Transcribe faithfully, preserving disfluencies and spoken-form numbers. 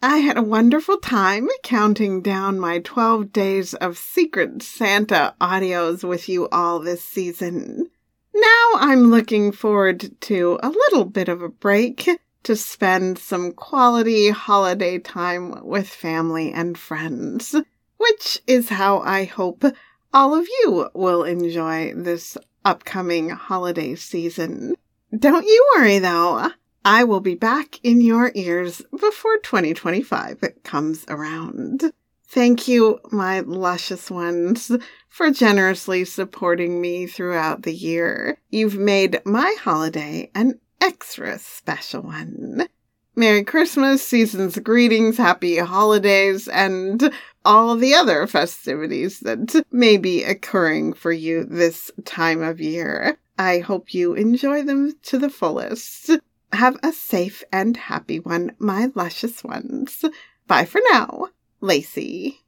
I had a wonderful time counting down my twelve days of Secret Santa audios with you all this season. Now I'm looking forward to a little bit of a break to spend some quality holiday time with family and friends, which is how I hope all of you will enjoy this upcoming holiday season. Don't you worry, though. I will be back in your ears before twenty twenty-five comes around. Thank you, my luscious ones, for generously supporting me throughout the year. You've made my holiday an extra special one. Merry Christmas, season's greetings, happy holidays, and all the other festivities that may be occurring for you this time of year. I hope you enjoy them to the fullest. Have a safe and happy one, my luscious ones. Bye for now, Lacey.